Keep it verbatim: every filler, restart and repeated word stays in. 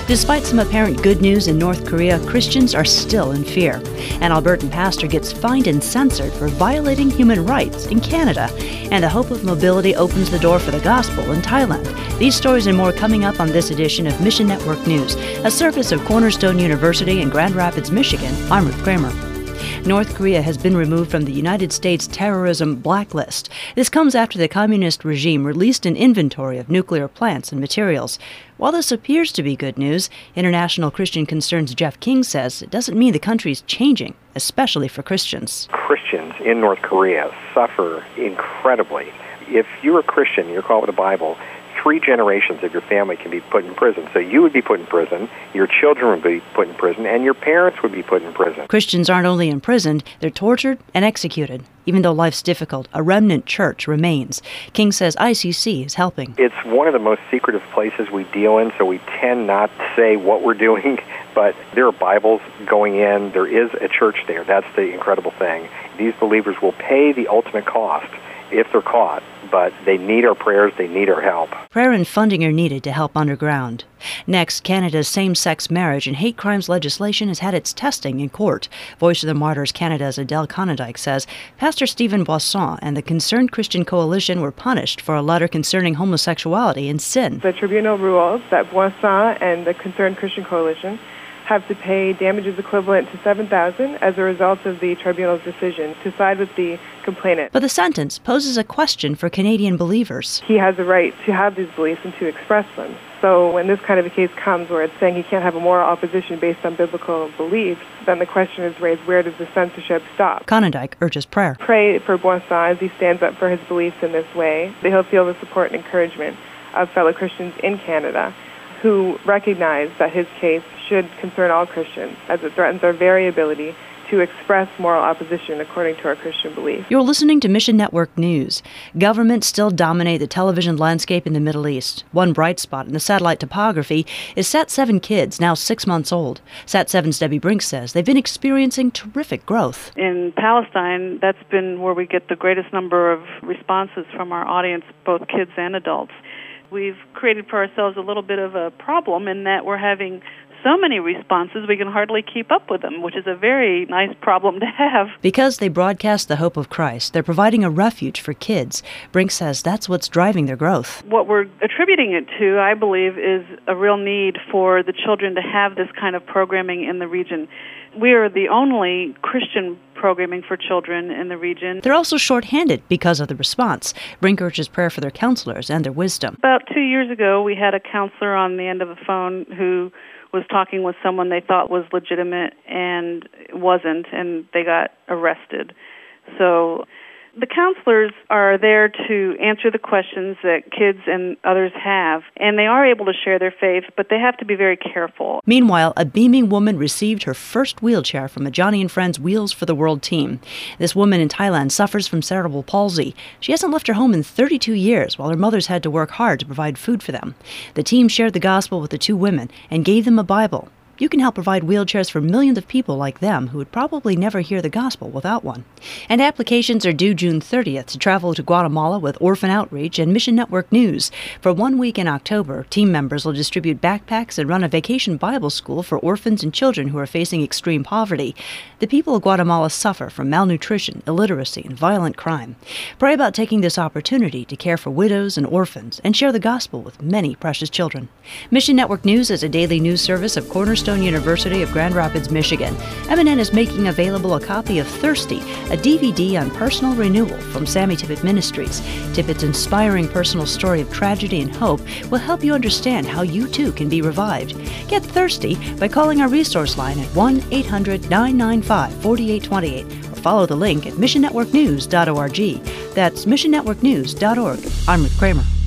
Despite some apparent good news in North Korea, Christians are still in fear. An Albertan pastor gets fined and censored for violating human rights in Canada. And the hope of mobility opens the door for the gospel in Thailand. These stories and more coming up on this edition of Mission Network News, a service of Cornerstone University in Grand Rapids, Michigan. I'm Ruth Kramer. North Korea has been removed from the United States terrorism blacklist. This comes after the communist regime released an inventory of nuclear plants and materials. While this appears to be good news, International Christian Concerns Jeff King says it doesn't mean the country's changing, especially for Christians. Christians in North Korea suffer incredibly. If you're a Christian, you're called with the Bible, three generations of your family can be put in prison. So you would be put in prison, your children would be put in prison, and your parents would be put in prison. Christians aren't only imprisoned, they're tortured and executed. Even though life's difficult, a remnant church remains. King says I C C is helping. It's one of the most secretive places we deal in, so we tend not to say what we're doing, but there are Bibles going in. There is a church there. That's the incredible thing. These believers will pay the ultimate cost if they're caught, but they need our prayers, they need our help. Prayer and funding are needed to help underground. Next, Canada's same-sex marriage and hate crimes legislation has had its testing in court. Voice of the Martyrs Canada's Adele Conadike says Pastor Stephen Boisson and the Concerned Christian Coalition were punished for a letter concerning homosexuality and sin. The tribunal rules that Boisson and the Concerned Christian Coalition have to pay damages equivalent to seven thousand dollars as a result of the tribunal's decision to side with the complainant. But the sentence poses a question for Canadian believers. He has a right to have these beliefs and to express them. So when this kind of a case comes where it's saying he can't have a moral opposition based on biblical beliefs, then the question is raised, where does the censorship stop? Conadike urges prayer. Pray for Boisson as he stands up for his beliefs in this way, that he'll feel the support and encouragement of fellow Christians in Canada who recognize that his case should concern all Christians, as it threatens our very ability to express moral opposition according to our Christian belief. You're listening to Mission Network News. Governments still dominate the television landscape in the Middle East. One bright spot in the satellite topography is Sat seven Kids, now six months old. Sat seven's Debbie Brink says they've been experiencing terrific growth. In Palestine, that's been where we get the greatest number of responses from our audience, both kids and adults. We've created for ourselves a little bit of a problem in that we're having so many responses we can hardly keep up with them, which is a very nice problem to have. Because they broadcast the hope of Christ, they're providing a refuge for kids. Brink says that's what's driving their growth. What we're attributing it to, I believe, is a real need for the children to have this kind of programming in the region. We are the only Christian programming for children in the region. They're also short-handed because of the response. Brink urges prayer for their counselors and their wisdom. About two years ago, we had a counselor on the end of the phone who was talking with someone they thought was legitimate and wasn't, and they got arrested. So the counselors are there to answer the questions that kids and others have, and they are able to share their faith, but they have to be very careful. Meanwhile, a beaming woman received her first wheelchair from a Johnny and Friends Wheels for the World team. This woman in Thailand suffers from cerebral palsy. She hasn't left her home in thirty-two years, while her mothers had to work hard to provide food for them. The team shared the gospel with the two women and gave them a Bible. You can help provide wheelchairs for millions of people like them who would probably never hear the gospel without one. And applications are due June thirtieth to travel to Guatemala with Orphan Outreach and Mission Network News. For one week in October, team members will distribute backpacks and run a vacation Bible school for orphans and children who are facing extreme poverty. The people of Guatemala suffer from malnutrition, illiteracy, and violent crime. Pray about taking this opportunity to care for widows and orphans and share the gospel with many precious children. Mission Network News is a daily news service of Cornerstone University of Grand Rapids, Michigan. M N N is making available a copy of Thirsty, a D V D on personal renewal from Sammy Tippett Ministries. Tippett's inspiring personal story of tragedy and hope will help you understand how you too can be revived. Get Thirsty by calling our resource line at one eight hundred nine nine five four eight two eight or follow the link at mission network news dot org. That's mission network news dot org. I'm Ruth Kramer.